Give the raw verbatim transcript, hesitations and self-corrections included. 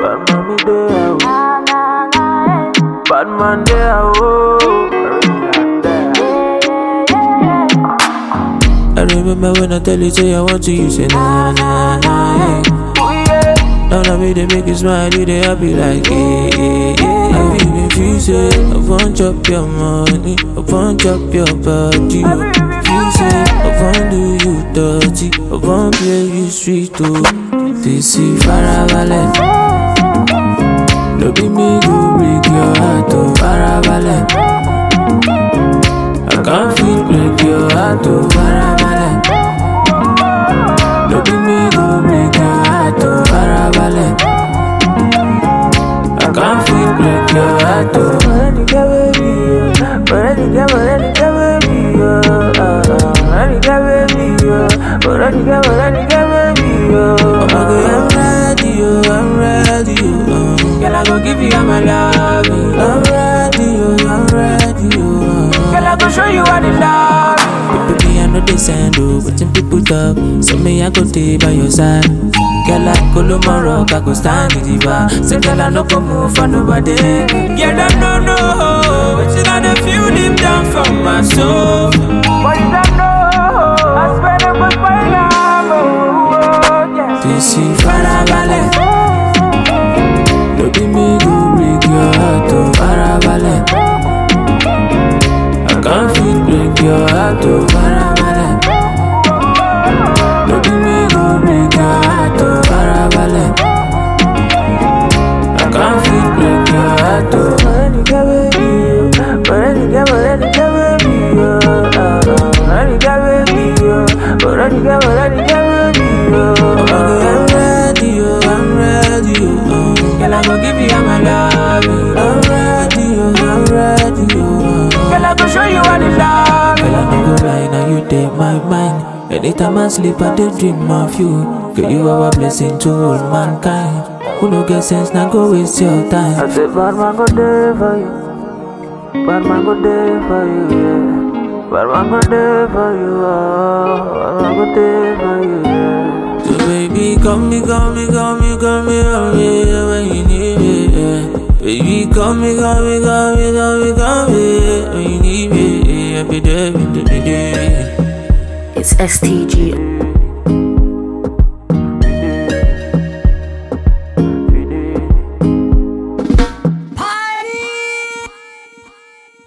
Bad man me there, bad man there, oh. I remember when I tell you, say I want to, you say nah, nah, nah, yeah. Now I be they make you smile, you they happy like, yeah, yeah, yeah. I feel if you say, I want chop your money, I want chop your body, oh. If you say, I want do you dirty, I want play you street, oh. This is Farabalẹ̀. No be me go break your heart, oh. Farabalẹ̀. I can't feel break your heart, oh. Farabalẹ̀. No be me go break your heart, oh. Farabalẹ̀. I can't feel break your heart, oh. Morenica baby, Morenica, Morenica baby, oh. Morenica baby, oh. Morenica, Morenica baby, oh. I'm ready, oh, I'm ready, oh. Girl, I go give you all my love. I'm ready, oh, I'm ready, oh. Girl, I go show you what it love. Baby, I know they send, oh, but some people talk. So me, I go stay by your side. Girl, I go to my rock, I go stand with you. Say, girl, I no go move for nobody. Girl, I don't know, but you know the feel deep down from my soul. But you don't know, I swear it was my love, oh, yeah. This is Farabalẹ̀. No be me go break your heart, oh, Farabalẹ̀. I can't feel break your heart, oh, Farabalẹ̀. No be me go break your heart, oh, Farabalẹ̀. I can't feel break your heart, oh. Morenica baby, Morenica, Morenica baby, oh. Morenica baby, oh. Morenica, Morenica baby, oh. I'm ready, oh, I'm ready, oh. Girl, I go give you all my love. I'm ready, oh, I'm ready, oh. Girl, I go show you what it love. Girl, I no go lie, now you take my mind. Anytime I sleep, I dey dream of you. Girl, you are a blessing to all mankind. Who no get sense, now go waste your time. I say, bad man go there for you. Bad man go there for you, yeah. Bad man go there for you, oh. Bad man go there for you, yeah. So baby, come me, come me, come me, come me, come me, when you need me, yeah. Baby, come me, come me, come me, come me, come me, when you need me, yeah. Be there, be there, be there. It's S T G.